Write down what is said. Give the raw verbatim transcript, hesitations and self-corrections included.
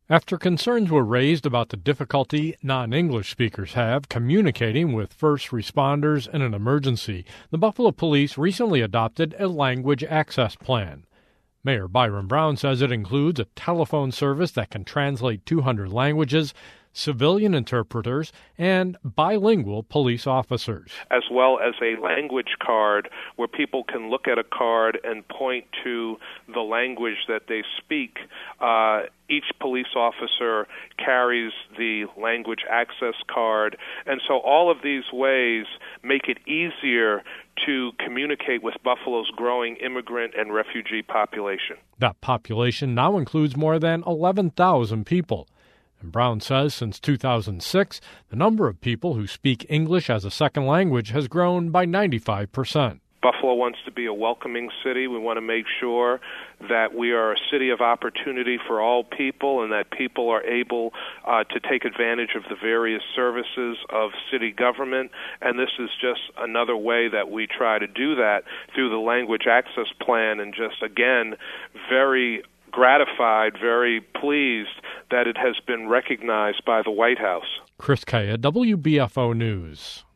After concerns were raised about the difficulty non-English speakers have communicating with first responders in an emergency, the Buffalo Police recently adopted a language access plan. Mayor Byron Brown says it includes a telephone service that can translate two hundred languages, civilian interpreters, and bilingual police officers, as well as a language card where people can look at a card and point to the language that they speak. Uh, each police officer carries the language access card, and so all of these ways make it easier to communicate with Buffalo's growing immigrant and refugee population. That population now includes more than eleven thousand people. And Brown says since two thousand six, the number of people who speak English as a second language has grown by ninety-five percent. Buffalo wants to be a welcoming city. We want to make sure that we are a city of opportunity for all people and that people are able uh, to take advantage of the various services of city government. And this is just another way that we try to do that through the language access plan, and just, again, very gratified, very pleased that it has been recognized by the White House. Chris Kaya, W B F O News.